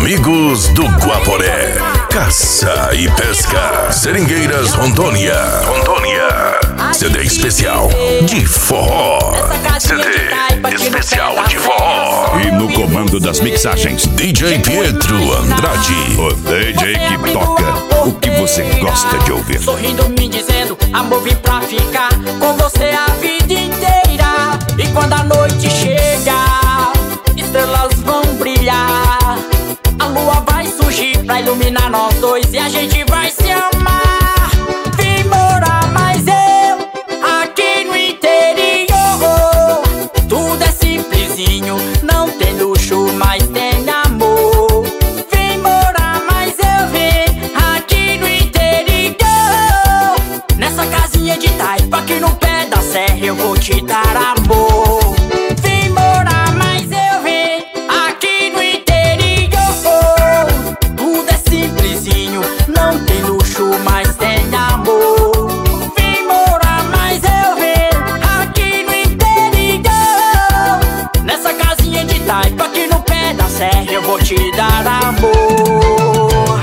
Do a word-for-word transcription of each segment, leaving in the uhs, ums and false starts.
Amigos do Guaporé, caça e pesca, Seringueiras, Rondônia, Rondônia. C D especial de forró, C D especial de forró. E no comando das mixagens, D J Pietro Andrade, o D J que toca o que você gosta de ouvir. Sorrindo me dizendo, amor, vim pra ficar com você a vida inteira. E quando a noite chega, estrelas vão brilhar, a lua vai surgir pra iluminar nós dois e a gente vai se amar. Vim morar mais eu aqui no interior. Tudo é simplesinho, não tem luxo, mas tem amor. Vim morar mais eu vim aqui no interior. Nessa casinha de taipa aqui no pé da serra eu vou te dar amor. Vim morar mais eu vim aqui no interior. Tudo é simplesinho, não tem luxo, mas tem amor. Vim morar mais eu vim aqui no interior. Nessa casinha de taipa aqui no pé da serra eu vou te dar amor.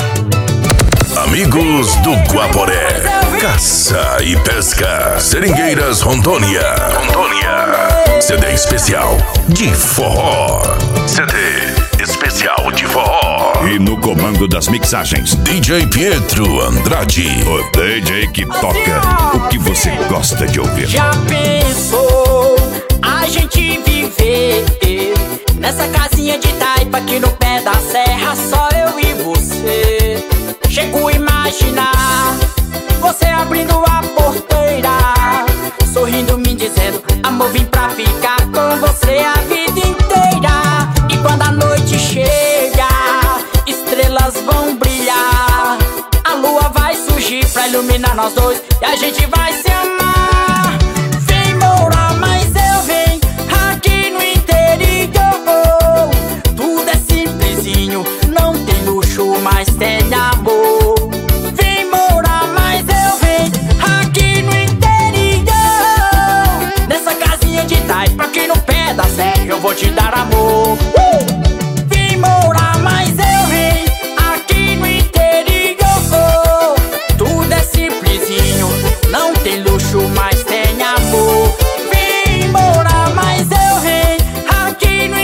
Amigos do Guaporé, caça e pesca, Seringueiras, Rondônia, Rondônia. C D especial de forró, C D especial de forró. E no comando das mixagens, D J Pietro Andrade, o D J que toca o que você gosta de ouvir. Já pensou a gente viver nessa casinha de taipa aqui no pé da serra, só eu e você? Chego a imaginar você abrindo a porteira, sorrindo me dizendo, amor, vim pra ficar com você a vida inteira. E quando a noite chega, estrelas vão brilhar, a lua vai surgir pra iluminar nós dois e a gente vai se amar. Vem morar mais eu vim aqui no interior. Tudo é simplesinho, não tem luxo, mas tem amor. Vem morar mais eu vim aqui no interior. Nessa casinha de taipa aqui no pé da serra eu vou te dar amor. Vem morar mais eu vim aqui no interior. Tudo é simplesinho, não tem luxo, mas tem amor. Vem morar mais eu vim aqui no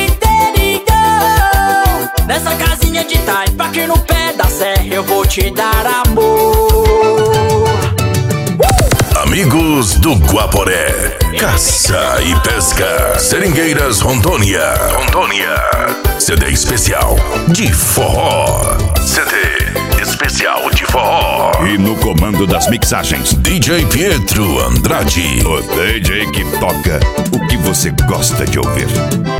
interior. Nessa casinha de taipa aqui no pé da serra eu vou te dar amor. Amigos do Guaporé, caça e pesca, Seringueiras, Rondônia, Rondônia. C D especial de forró, C D especial de forró. E no comando das mixagens, D J Pietro Andrade, o D J que toca o que você gosta de ouvir.